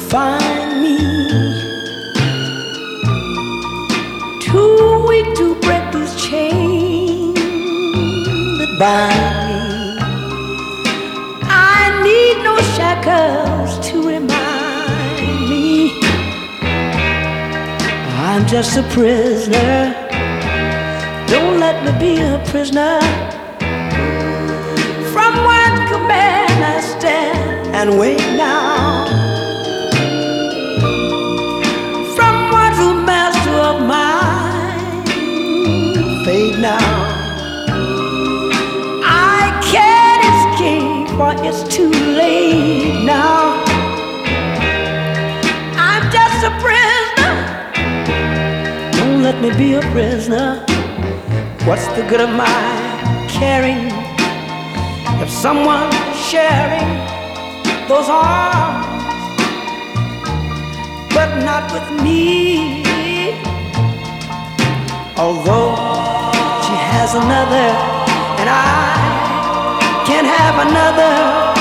find me too weak to break these chains that bind me. I need no shackles to remind me I'm just a prisoner. Don't let me be a prisoner. From one command I stand and wait now. From one true master of mine, fade now. I can't escape, for it's too late now. I'm just a prisoner. Don't let me be a prisoner. What's the good of my caring if someone's sharing those arms, but not with me? Although she has another and I can't have another,